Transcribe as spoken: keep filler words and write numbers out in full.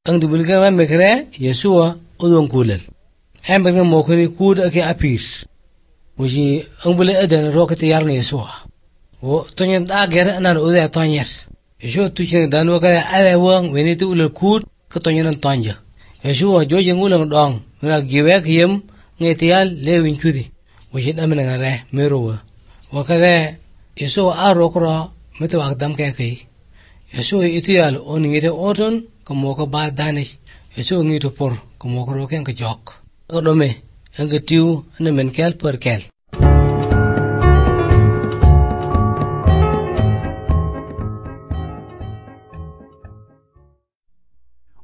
ang dubul ka man mekre Yesua udong kulal em bang mo khuni kud ake apir wuji ang bule adan roket yar ne Yesua wo tonyen da ger nan ude tonyer Yesua tuchen dan wa ka ala wang weni tu ulal kud ka tonyen tonja Yesua joje ngulang dong na giwek yem ngetial lewin kudi wuji amna ngare merowa wa ka Yesua arokro meto akdam ka kai Yesua itial on ngite oton kamo ka ba danish Yesua ngito por kamo ko roken ka jok odome ang tiu na men kel per kel